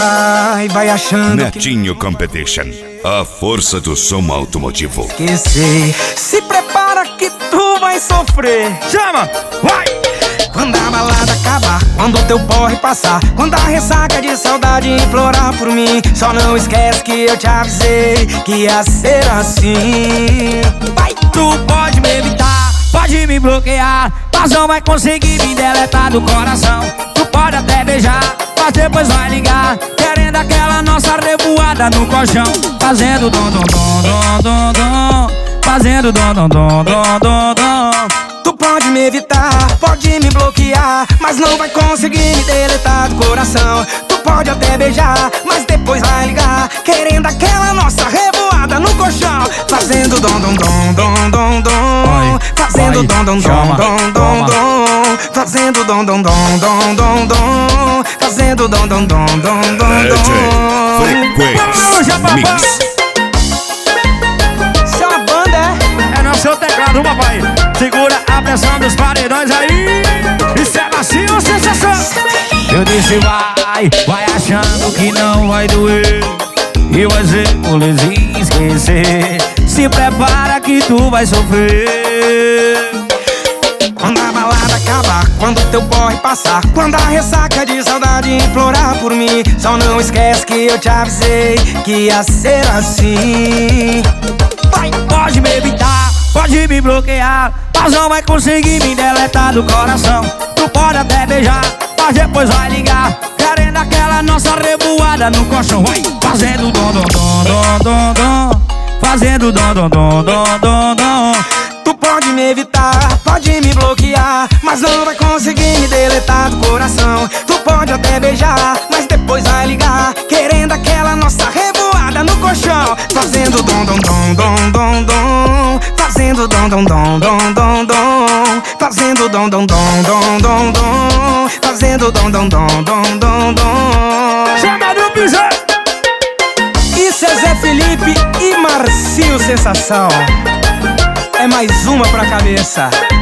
vai achando Netinho Competition, a força do som automotivo. esquecer. Se prepara que tu vai sofrer. Chama, vai! Quando a balada acabar, quando o teu porre passar, quando a ressaca de saudade implorar por mim, só não esquece que eu te avisei que ia ser assim. Vai, tu pode me evitar, pode me bloquear, mas não vai conseguir me deletar do coração. Tu pode até beijar, mas depois vai ligar, querendo aquela nossa revoada no colchão, fazendo dom dom dom dom dom dom, fazendo dom dom dom dom dom dom. Tu pode me evitar, pode me bloquear, mas não vai conseguir me deletar do coração. Tu pode até beijar, mas depois vai ligar, querendo aquela nossa revoada no colchão, fazendo dom dom dom dom dom dom, fazendo dom dom dom dom dom dom, fazendo dom dom dom dom dom dom, fazendo dom dom dom dom dom dom. Frequência Mix. Isso é uma banda, é? É no seu teclado, papai. Segura a pressão dos paredões aí. Isso é macio, sensação. Eu disse vai achando que não vai doer, e vai ser moleza esquecer. Se prepara que tu vai sofrer. Quando a balada acabar, quando teu porre passar, quando a ressaca de saudade implorar por mim, só não esquece que eu te avisei que ia ser assim. Vai, pode me evitar, pode me bloquear, mas não vai conseguir me deletar do coração. Tu pode até beijar, mas depois vai ligar, querendo aquela nossa revoada no colchão. Vai, fazendo dom dom dom dom dom dom, fazendo dom dom dom dom dom dom. Tu pode me evitar, pode me bloquear, mas não vai conseguir me deletar do coração. Tu pode até beijar, mas depois vai ligar, querendo aquela nossa revoada no colchão, fazendo dom dom dom dom dom dom, fazendo dom dom dom dom dom dom, fazendo dom dom dom dom dom dom, fazendo dom dom dom dom dom dom. Chama do pisão. Isso é Zé Felipe e Marcinho Sensação. É mais uma pra cabeça.